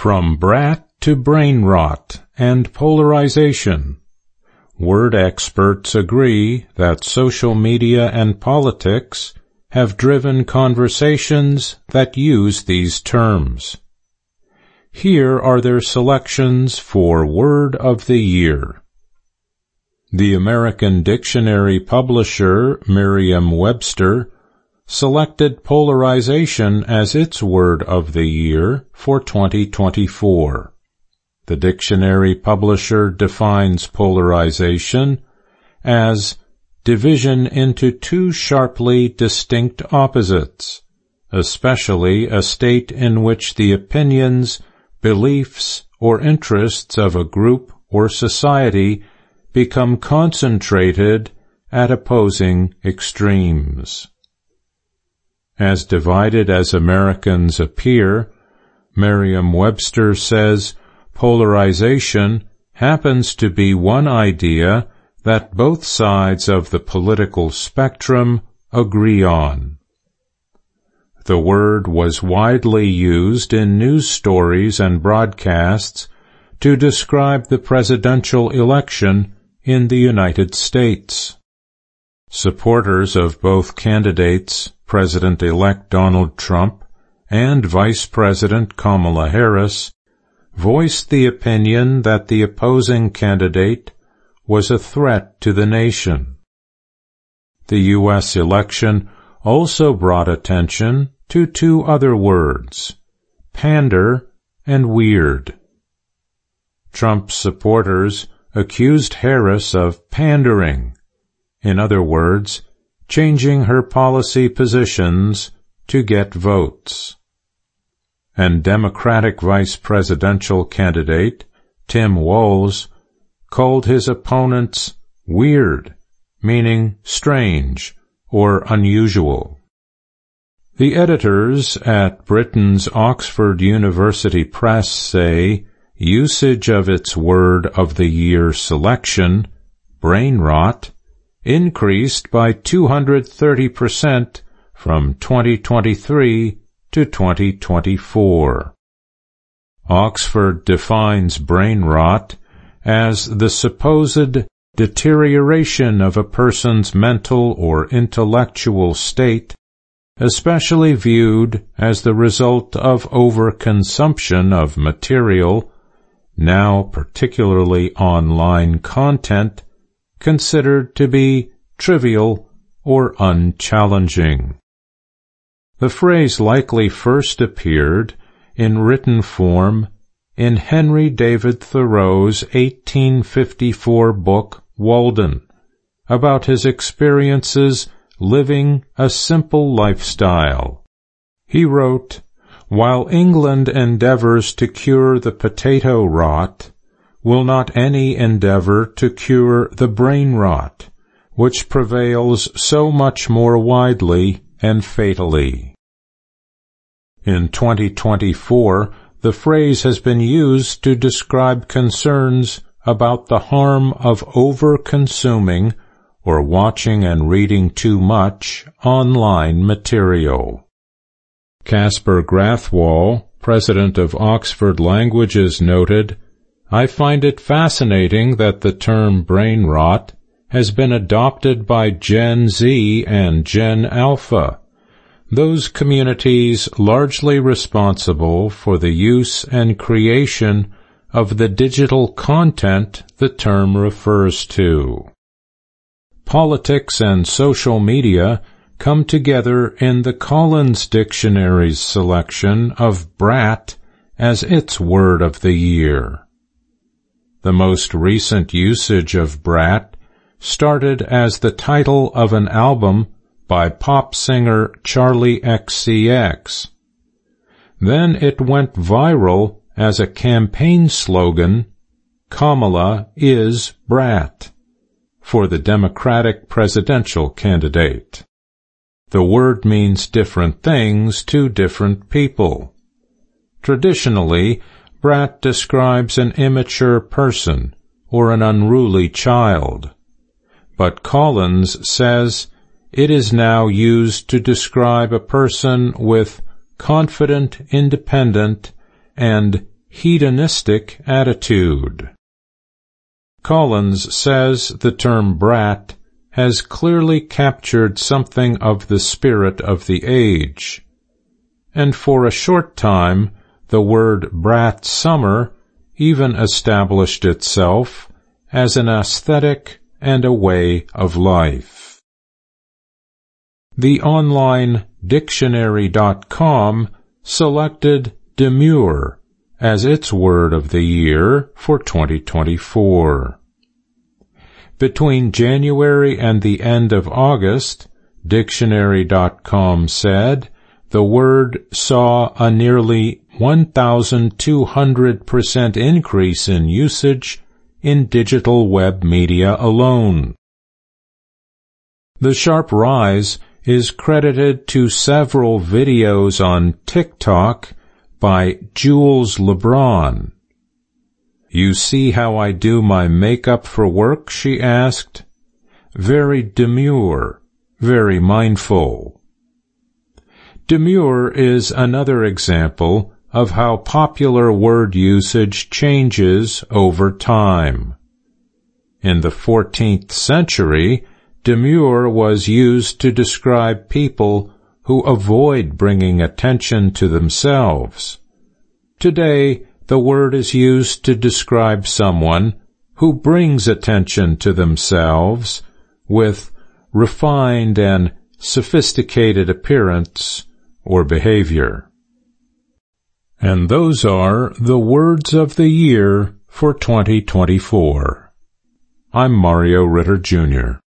From brat to brain rot and polarization. Word experts agree that social media and politics have driven conversations that use these terms. Here are their selections for Word of the Year. The American dictionary publisher Merriam-Webster selected polarization as its Word of the Year for 2024. The dictionary publisher defines polarization as division into two sharply distinct opposites, especially a state in which the opinions, beliefs, or interests of a group or society become concentrated at opposing extremes. As divided as Americans appear, Merriam-Webster says polarization happens to be one idea that both sides of the political spectrum agree on. The word was widely used in news stories and broadcasts to describe the presidential election in the United States. Supporters of both candidates, President-elect Donald Trump and Vice President Kamala Harris, voiced the opinion that the opposing candidate was a threat to the nation. The U.S. election also brought attention to two other words, pander and weird. Trump's supporters accused Harris of pandering, in other words, changing her policy positions to get votes. And Democratic vice presidential candidate Tim Walz called his opponents weird, meaning strange or unusual. The editors at Britain's Oxford University Press say usage of its Word of the Year selection, brain rot, increased by 230% from 2023 to 2024. Oxford defines brain rot as the supposed deterioration of a person's mental or intellectual state, especially viewed as the result of overconsumption of material, now particularly online content, considered to be trivial or unchallenging. The phrase likely first appeared in written form in Henry David Thoreau's 1854 book Walden, about his experiences living a simple lifestyle. He wrote, "While England endeavors to cure the potato rot, will not any endeavor to cure the brain rot, which prevails so much more widely and fatally?" In 2024, the phrase has been used to describe concerns about the harm of over-consuming or watching and reading too much online material. Caspar Grathwohl, president of Oxford Languages, noted, "I find it fascinating that the term brain rot has been adopted by Gen Z and Gen Alpha, those communities largely responsible for the use and creation of the digital content the term refers to." Politics and social media come together in the Collins Dictionary's selection of brat as its Word of the Year. The most recent usage of brat started as the title of an album by pop singer Charli XCX. Then it went viral as a campaign slogan, "Kamala is brat," for the Democratic presidential candidate. The word means different things to different people. Traditionally, brat describes an immature person or an unruly child. But Collins says it is now used to describe a person with confident, independent, and hedonistic attitude. Collins says the term brat has clearly captured something of the spirit of the age, and for a short time the word brat summer even established itself as an aesthetic and a way of life. The online dictionary.com selected demure as its word of the year for 2024. Between January and the end of August, dictionary.com said the word saw a nearly 1,200% increase in usage in digital web media alone. The sharp rise is credited to several videos on TikTok by Jules LeBron. "You see how I do my makeup for work?" she asked. "Very demure, very mindful." Demure is another example of how popular word usage changes over time. In the 14th century, demure was used to describe people who avoid bringing attention to themselves. Today, the word is used to describe someone who brings attention to themselves with refined and sophisticated appearance or behavior. And those are the words of the year for 2024. I'm Mario Ritter, Jr.